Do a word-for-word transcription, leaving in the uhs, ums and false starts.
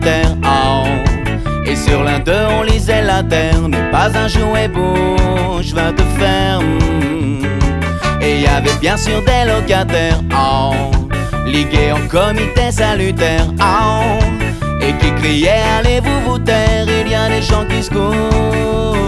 terre. Oh. Et sur l'un d'eux on lisait la terre n'est pas un jouet beau, je vais te faire. Et il y avait bien sûr des locataires, oh, ligués en comité salutaire, oh, et qui criaient allez-vous vous taire, il y a des gens qui se courent.